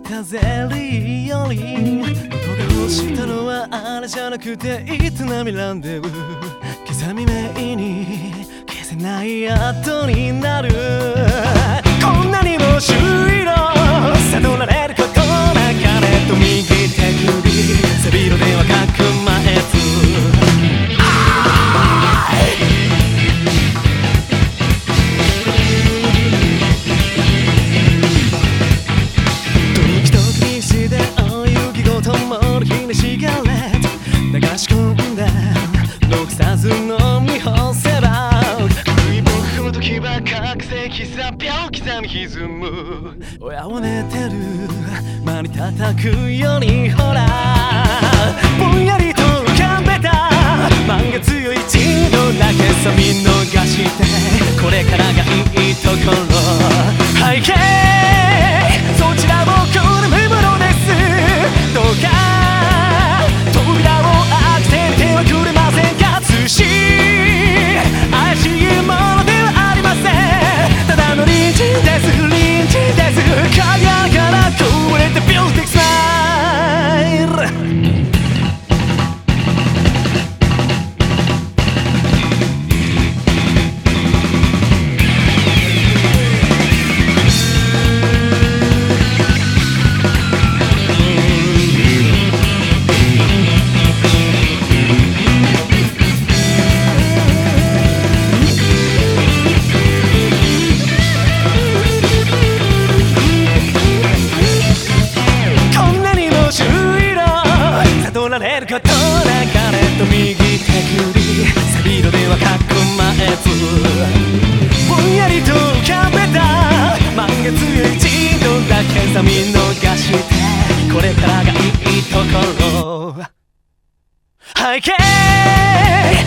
たゼリーより音が欲したのはあれじゃなくていつ波ランデブー刻み目に消せない後になるこんなにも朱色悟られることなかれと右手首背広ではかくまえず流し込んだ残さず飲み干せば一歩踏むときは覚醒刻秒刻み歪む親を寝てる間に叩くようにほらぼんやりと浮かべた満月よ一度だけさ見逃してこれからがいいところ背景そちらもこれ無物ですどうかれることなかれと右手首背広ではかくまえずぼんやりと浮かべた満月よ一度だけさ見逃してこれからがいいところ背景